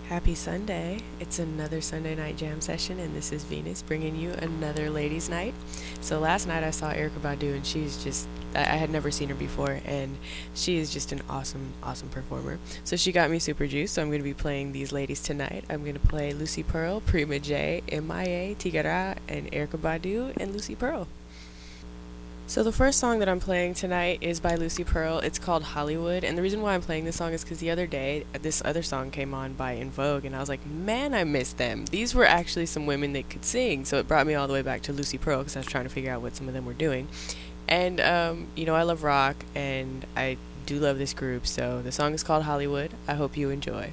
Happy Sunday. It's another Sunday night jam session, and this is Venus bringing you another ladies' night. So, last night I saw Erykah Badu, and I had never seen her before, and she is just an awesome, awesome performer. So, she got me super juiced, so I'm going to be playing these ladies tonight. I'm going to play Lucy Pearl, Prima J, MIA, Tigara, and Erykah Badu, and Lucy Pearl. So the first song that I'm playing tonight is by Lucy Pearl. It's called Hollywood, and the reason why I'm playing this song is because the other day this other song came on by In Vogue, and I was like, man, I miss them. These were actually some women that could sing, so it brought me all the way back to Lucy Pearl because I was trying to figure out what some of them were doing. And I love rock, and I do love this group, so the song is called Hollywood. I hope you enjoy.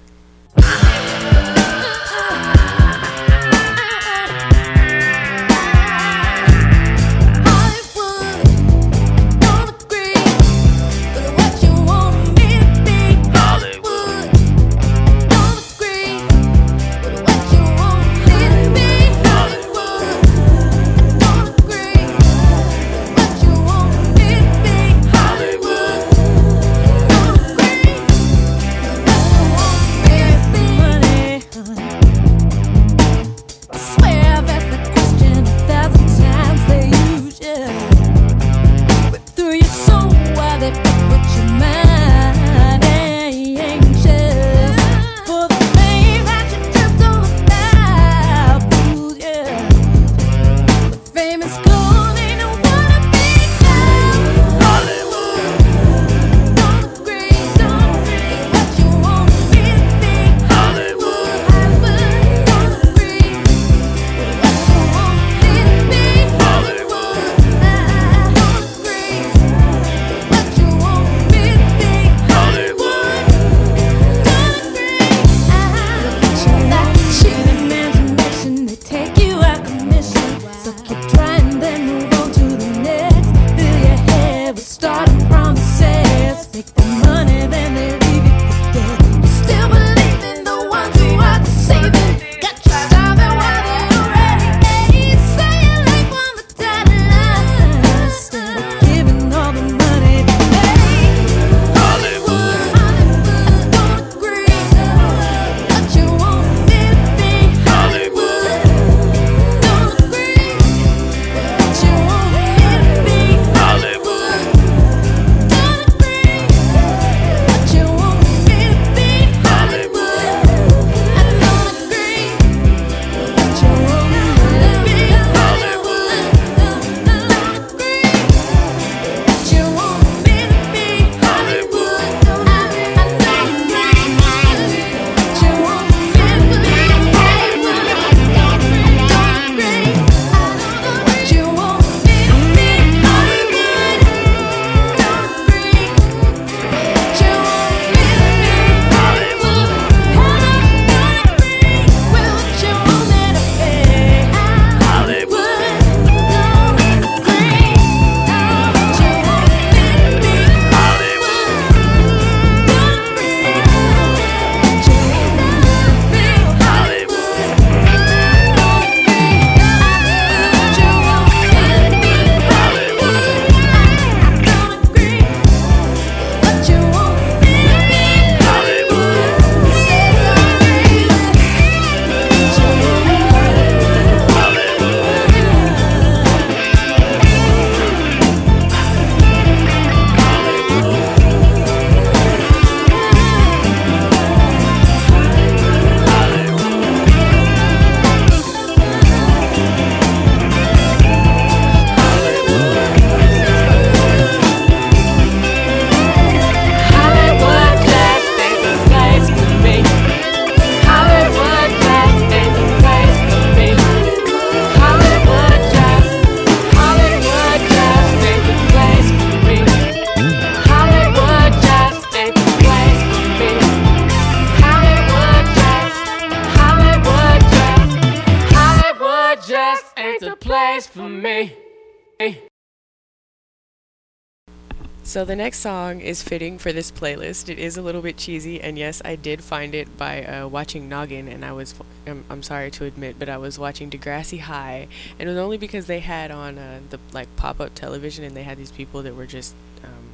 So the next song is fitting for this playlist. It is a little bit cheesy, and yes, I did find it by watching Noggin, and I'm sorry to admit, but I was watching Degrassi High, and it was only because they had on the pop-up television, and they had these people that were just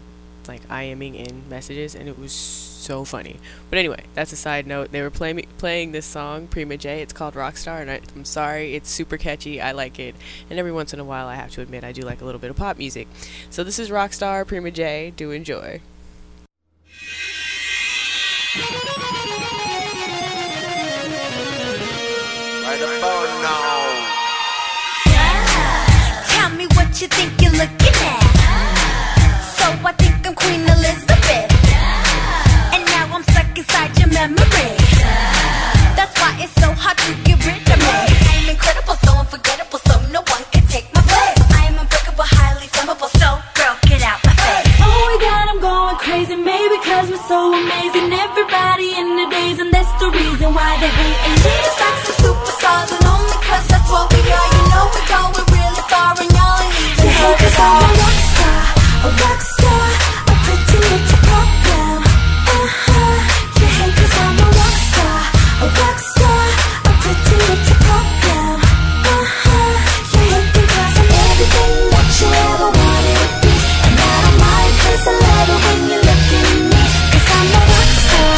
like IMing in messages, and it was so funny. But anyway, that's a side note. They were playing this song, Prima J. It's called Rockstar, and I'm sorry, it's super catchy. I like it, and every once in a while, I have to admit, I do like a little bit of pop music. So this is Rockstar, Prima J. Do enjoy. Right about now. Tell me what you think you're looking at. So I think I'm Queen Elizabeth. And now I'm stuck inside your memory. That's why it's so hard to get rid of me. I'm incredible, so unforgettable, so no one can take my place. I am unbreakable, highly flammable, so girl, get out my face. Oh my god, I'm going crazy, maybe cause we're so amazing. Everybody in the days, and that's the reason why they hate me. Just like some superstars, and only cause that's what we are. You know we're going really far, and y'all ain't even heard us all. I'm a rock star, a pretty little pop girl. You hate cause I'm a rock star, a pretty little pop girl. You hate me cause I'm everything that you ever wanted to be. And I don't mind cause I love it when you look at me. Cause I'm a rock star,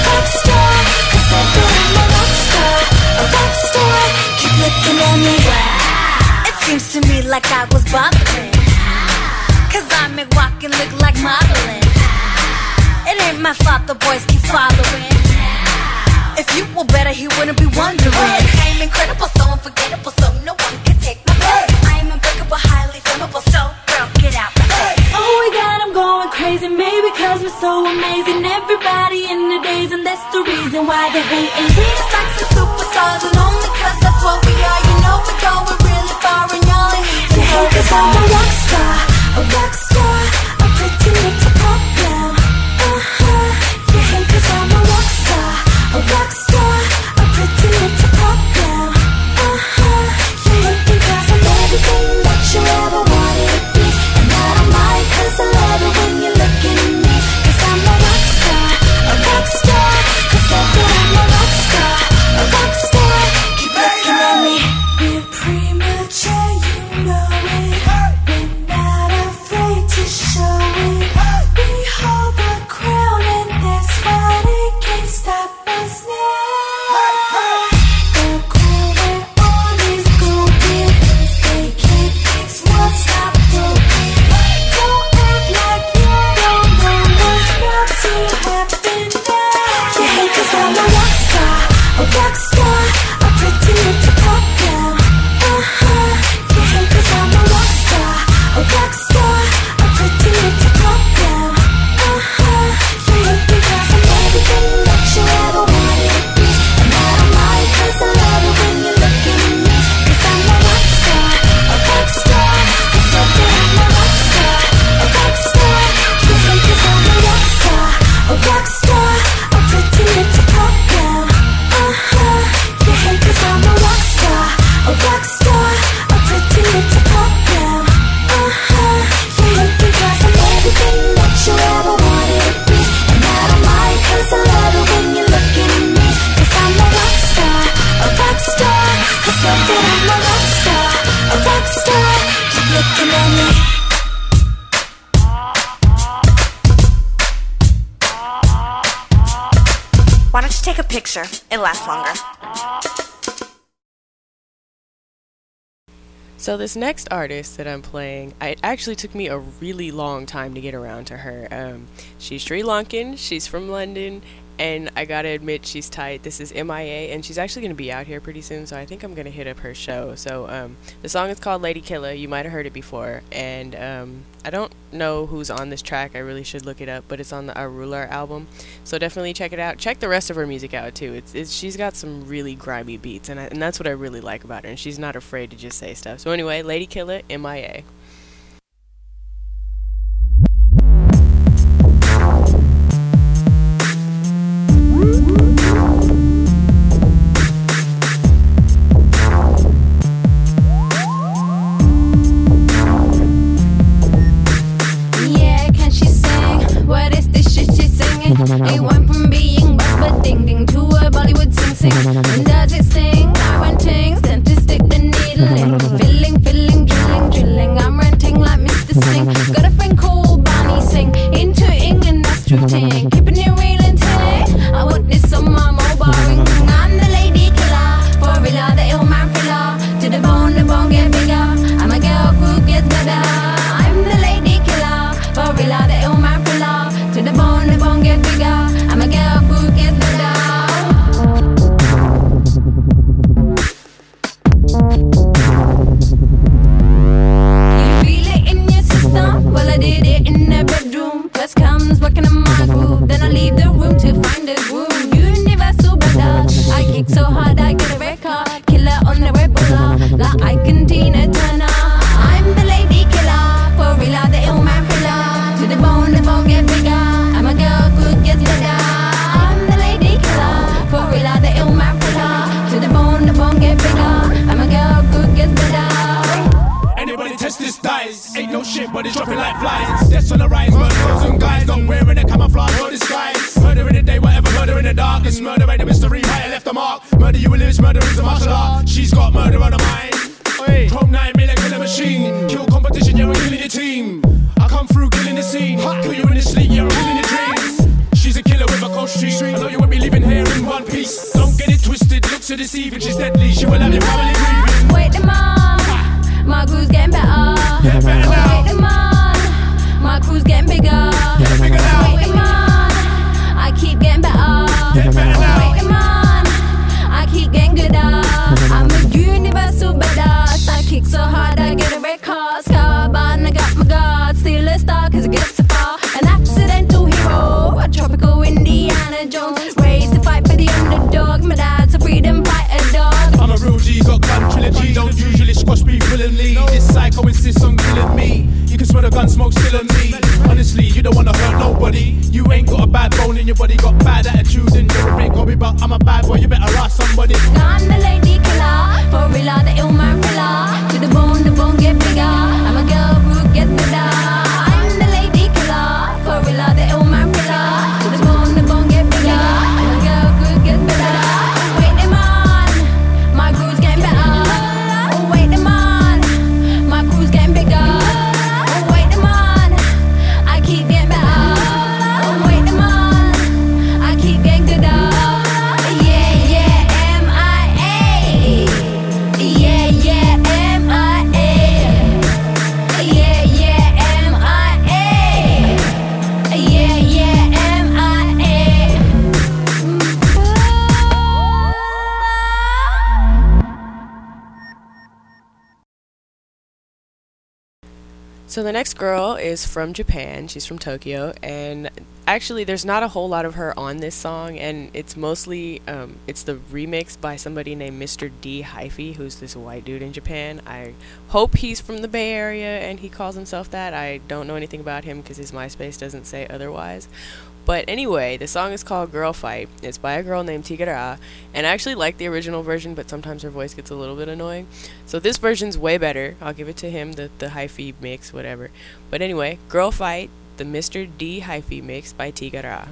cause I know I'm a rock star. Keep looking at me. It seems to me like I was bothering, cause I make walking look like modeling. It ain't my fault the boys keep following. If you were better, he wouldn't be wondering. I'm incredible, so unforgettable, so no one can take my place. I'm unbreakable, highly flammable, so girl, get out my face. Oh my god, I'm going crazy, maybe cause we're so amazing. Everybody in the days, and that's the reason why they hate me. Just like some superstars, and only cause that's what we are. You know we're going really far, and y'all ain't even heard us all. I'm a rock star, a pretty little pop girl. You hate cause I'm a rock star, a pretty little pop girl. You hate me cause I'm everything that you ever wanted to be. And I don't mind cause I love it when you look at me. Cause I'm a rock star, cause I know I'm a rock star. Keep looking at me. We're premature, you know it. We're not afraid to show it. We hold the crown and that's why they can't stop us now. The crown we're on is golden. They can't fix what's not broken. Don't act like you don't know what's about to happen now. You hate cause I'm a rock star, a pretty little pop girl. You hate cause I'm a rock star, a pretty little pop girl. You hate me cause I'm everything that you ever wanted to be. And I don't mind cause I love it when you look at me. Cause I'm a rock star, cause I know I'm a rock star. You hate cause I'm a rock star, a pretty little pop girl. You hate cause I'm a rock star, a pretty little pop girl. You hate me cause I'm everything that you ever wanted to be. And I don't mind cause I love it when you look at me. Cause I'm a rock star, cause I know I'm a rock star. Keep looking at me. Why don't you take a picture? It lasts longer. So this next artist that I'm playing, it actually took me a really long time to get around to her. She's Sri Lankan, she's from London, and I gotta admit she's tight. This is MIA, and she's actually gonna be out here pretty soon, so I think I'm gonna hit up her show. So the song is called Lady Killer. You might have heard it before, and I don't know who's on this track. I really should look it up, but it's on the Arula album, so definitely check it out. Check the rest of her music out too. She's got some really grimy beats, and that's what I really like about her, and she's not afraid to just say stuff. So anyway, Lady Killer, MIA. It went from being rock but ding ding to a Bollywood sing sing. And does it sting? I run tings, then to stick the needle in. Filling, drilling. I'm renting like Mr. Singh. Got a friend called Barney Singh. In Dead bodies dropping like flies. Deaths on the rise, murderers and guys not wearing a camouflage or disguise. Murder in the day, whatever, murder in the dark. This murder ain't a mystery, right? It left a mark. Murder you will lose, murder is a martial art. She's got murder on her mind. Hey. Chrome 9 made a killer machine. Kill competition, yeah, we're killing your team. I come through killing the scene. Kill you in your sleep, yeah, I'm killing your dreams. She's a killer with a cold street. I know you won't be leaving here in one piece. Don't get it twisted, looks are deceiving. She's deadly, she will have your family grieving. Wait them on, my crew's getting better. Get better now. Wait them on, my crew's getting bigger. Get bigger now. Wait them on, I keep getting better. Get better now. Wait them on, I keep getting gooder. I'm a universal better. I kick so hard I get a red card. Scarbound, I got my guard. Still a star cause it gets so far. An accidental hero, a tropical Indiana Jones. Raised to fight for the underdog. My dad's a freedom fighter dog. I'm a real G, got gun trilogy. Don't usually squash beef willingly. This psycho insists on killing me. You can smell the gun smoke still on me. Honestly, you don't wanna hurt nobody. You ain't got a bad bone in your body. Got bad attitude and you're a big hobby. But I'm a bad boy, you better ask somebody. I'm the lady killer. For real, the ill man thriller. To the bone get bigger. I'm a girl who gets better. I'm the lady killer. For real, the ill man thriller. To the bone get bigger. I'm a girl who gets better. Wait them on, my crew's getting better. Oh, wait them on, my crew's getting bigger. Oh, wait them on, I keep getting better. Oh, wait them on, I keep getting gooder. Yeah, yeah, M.I.A. Yeah, yeah, M.I.A. Yeah, yeah, M.I.A. Yeah, yeah, M.I.A. So the next girl is from Japan. She's from Tokyo, and actually there's not a whole lot of her on this song, and it's mostly it's the remix by somebody named Mr. D Hyphy, who's this white dude in Japan. I hope he's from the Bay Area and he calls himself that. I don't know anything about him because his MySpace doesn't say otherwise. But anyway, the song is called Girl Fight. It's by a girl named Tigara, and I actually like the original version, but sometimes her voice gets a little bit annoying. So this version's way better. I'll give it to him, the hyphy mix, whatever. But anyway, Girl Fight, the Mr. D hyphy mix by Tigara.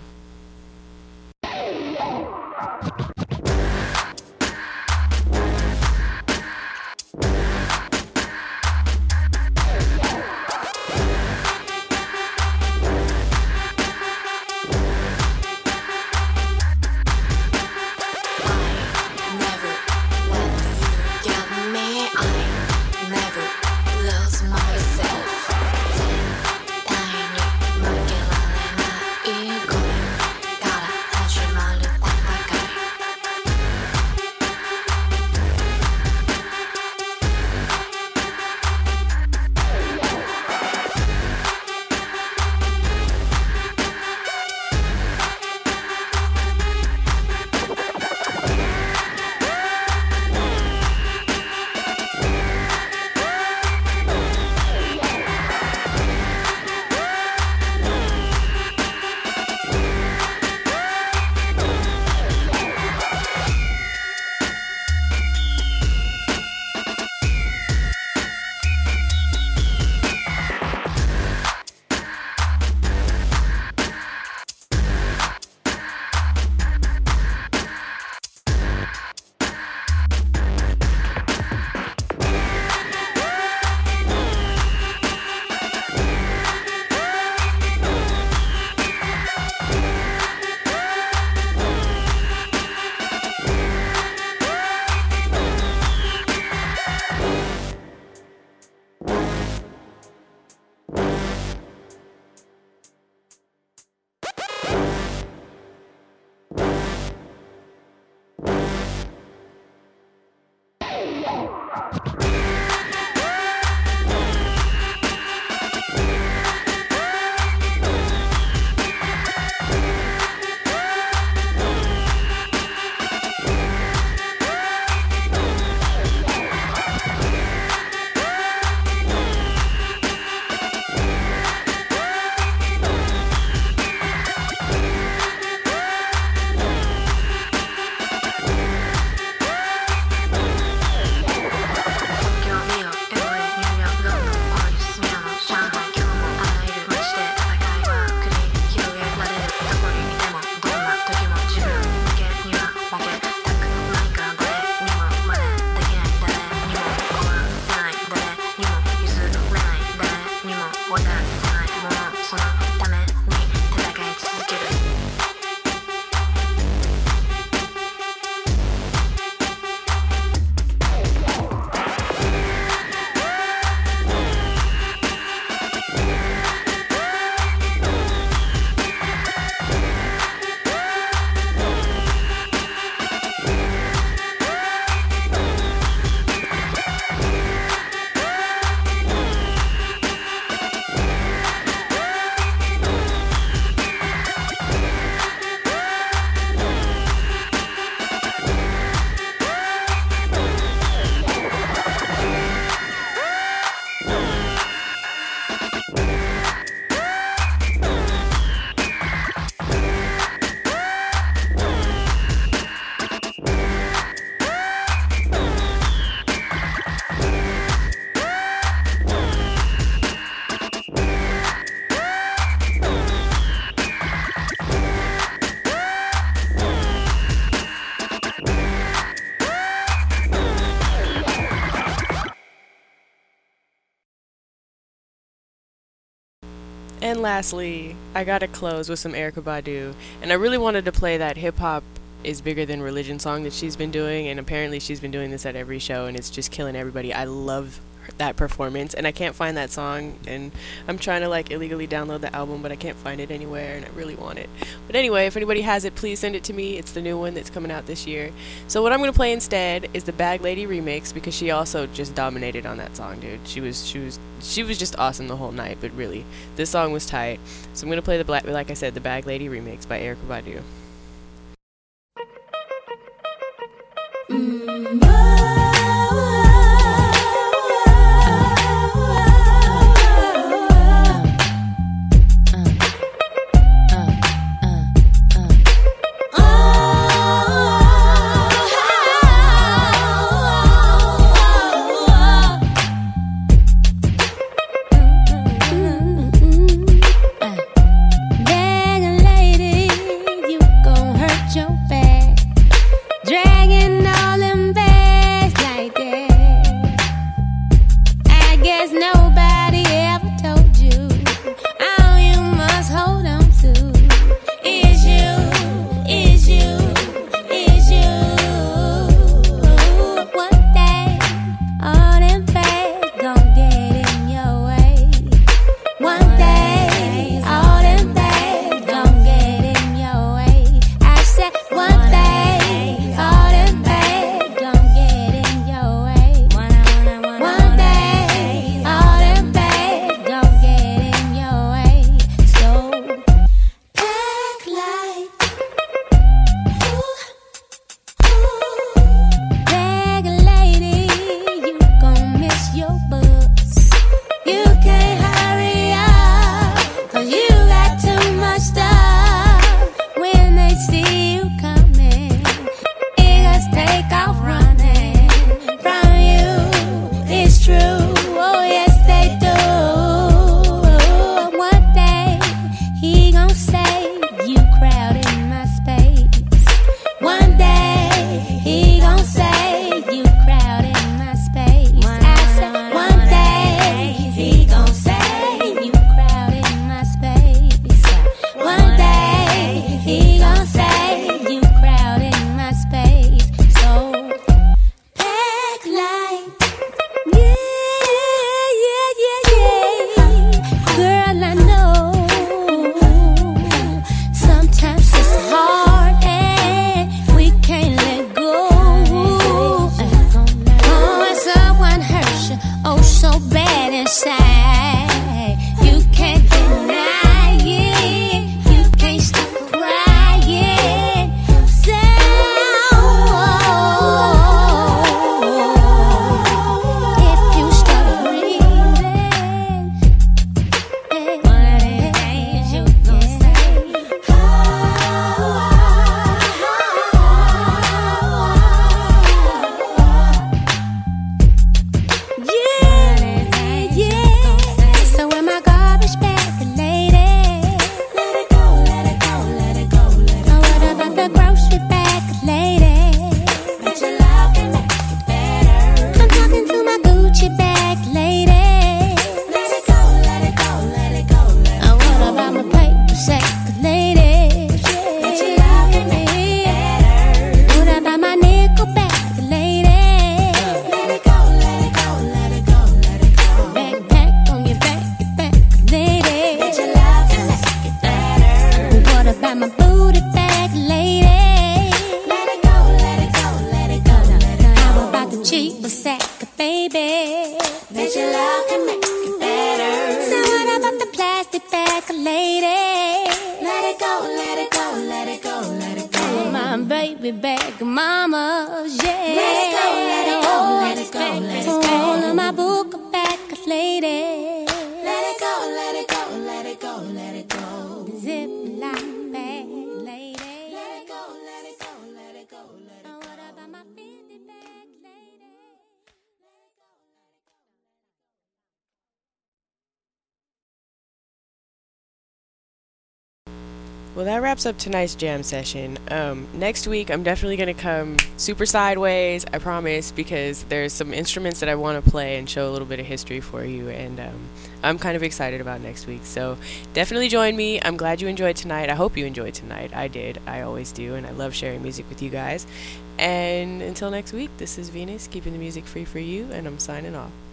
And lastly, I gotta close with some Erykah Badu. And I really wanted to play that hip hop is bigger than religion song that she's been doing, and apparently she's been doing this at every show and it's just killing everybody. I love that performance, and I can't find that song, and I'm trying to like illegally download the album, but I can't find it anywhere, and I really want it. But anyway, if anybody has it, please send it to me. It's the new one that's coming out this year. So what I'm gonna play instead is the Bag Lady remix, because she also just dominated on that song, dude. She was just awesome the whole night. But really, this song was tight. So I'm gonna play like I said, the Bag Lady remix by Erykah Badu. Well, that wraps up tonight's jam session. Next week, I'm definitely going to come super sideways, I promise, because there's some instruments that I want to play and show a little bit of history for you, and I'm kind of excited about next week. So definitely join me. I'm glad you enjoyed tonight. I hope you enjoyed tonight. I did. I always do, and I love sharing music with you guys. And until next week, this is Venus, keeping the music free for you, and I'm signing off.